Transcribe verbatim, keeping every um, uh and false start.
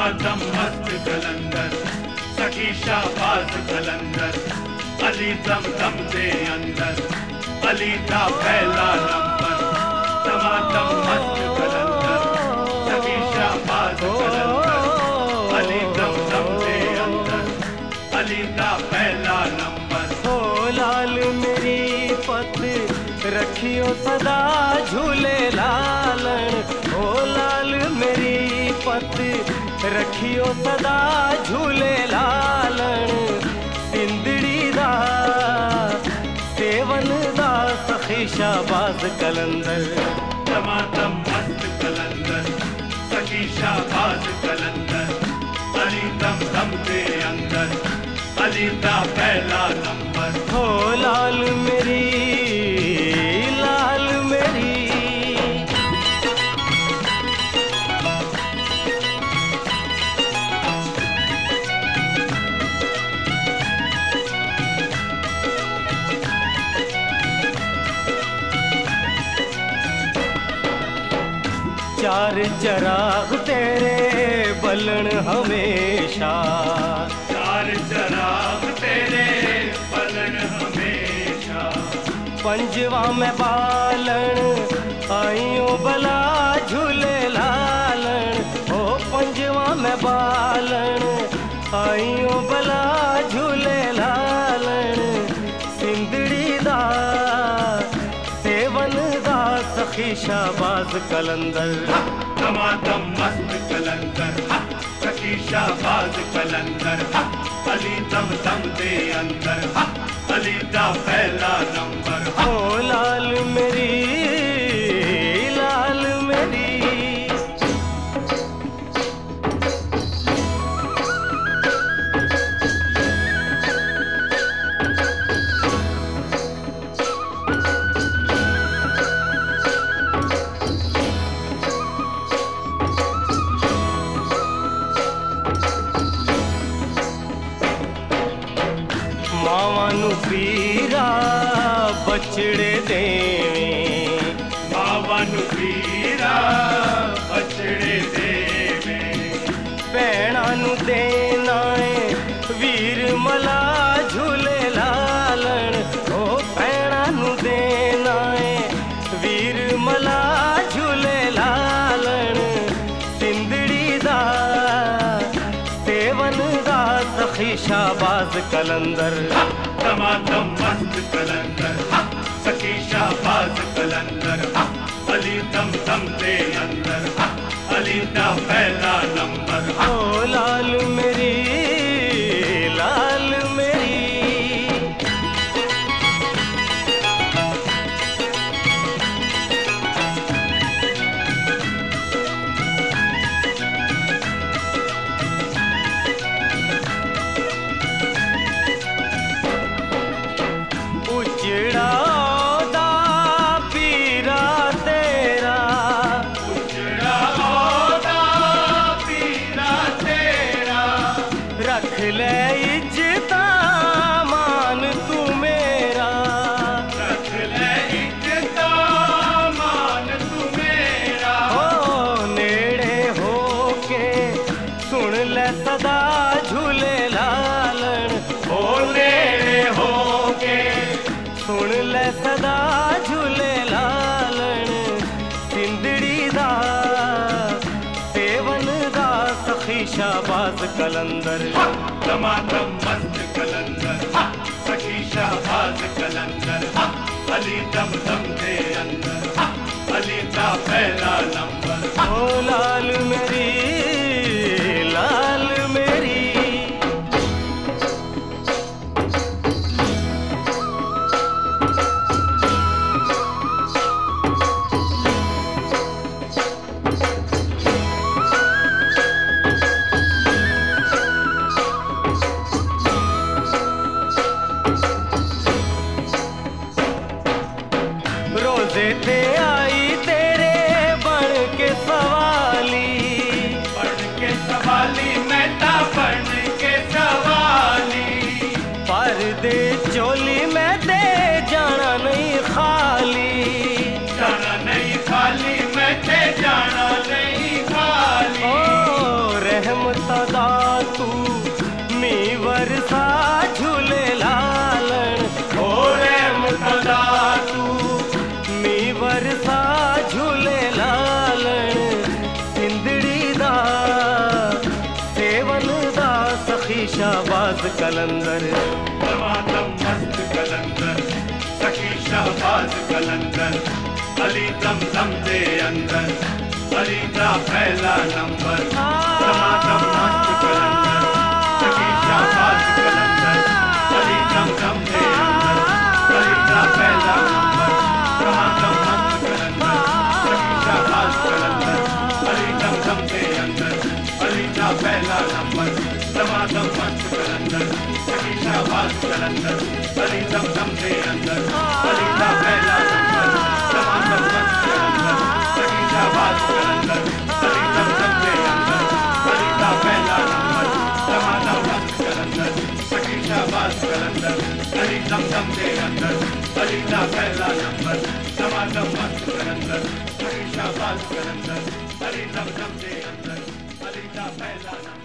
दमादम मस्त कलंदर, सखी शाहबाज कलंदर, अली दम दम दे अंदर, अली दा पहला नंबर। दमादम मस्त कलंदर, सखी शाहबाज कलंदर, अली दम दम दे अंदर, अली दा पहला नंबर। ओ लाल मेरी पत रखियो सदा झूले लालन, ओ लाल मेरी पत रखियो सदा झूले लालन। सिंदड़ी दा सेवन दा सखी शाहबाज कलंदर। दमादम मस्त कलंदर, सखी शाहबाज कलंदर, अली दम दम दे अंदर, अली दा पहला नंबर। हो लाल मेरी लाल मेरी चार चराग तेरे बलन हमेशा, चार चराग तेरे बलन हमेशा। पंजवा में बालन आइयो बला झूले लालन, ओ पंजवा में बालन आइयो बला झूले लालन। सिंदड़ी दा सेवन दा सखी शाहबाज कलंदर। दमादम मस्त कलंदर, सखी शाहबाज कलंदर, अली दम दम दे अंदर, अली दा पहला नंबर। ओ लाल मेरी लाल मेरी मावानू पीरा बछड़े देवे, मावानू पीरा बछड़े देवे। भैणानू देना है वीर मला झूले लालन, ओ भैणानू देना है वीर मला झूले लालन। सिंदड़ी दा सेवन दा सखी शाहबाज कलंदर। दमादम मस्त कलंदर, सखी शाहबाज कलंदर, अली दम दम दे अंदर, अली दा पहला नंबर। ओ लाल मेरी लाल मेरी उजड़ा दा पीरा तेरा, उजड़ा ओदा पीरा तेरा। रख ले इज्जता मान तू मेरा, रख ले इज्जता मान तू मेरा। ओ नेड़े होके सुन ले सदा झूले लालन, ओ नेड़े होके सुन ले सदा झूले लालन। सिंदड़ी दा सेवन दा सखी शाहबाज कलंदर। दमादम मस्त कलंदर, सखी शाहबाज कलंदर, अली दम दम दे अंदर, अली दा पहला नंबर। ओ लाल मेरी लाल मेरी रोजे ते आई तेरे बन के सवाली, बन के सवाली मेहता बन के सवाली। पर दे चोली में दे जाना नहीं खाली, जाना नहीं खाली मैं ते जाना नहीं खाली। ओ रहमत पहला नंबर समातम मस्त कलंदर सखी शाबाश कलंदर अली दम दम दे अंदर अली का पहला नंबर समातम मस्त कलंदर सखी शाबाश कलंदर अली दम दम दे अंदर अली का पहला नंबर समातम मस्त कलंदर सखी शाबाश कलंदर अली दम दम दे अंदर अली का पहला नंबर समातम मस्त कलंदर सखी शाबाश कलंदर अली दम दम दे अंदर अली का पहला नंबर समातम मस्त कलंदर सखी शाबाश कलंदर अली दम दम दे अंदर अली का पहला नंबर समातम मस्त कलंदर सखी शाबाश कलंदर अली दम दम दे अंदर अली का पहला नंबर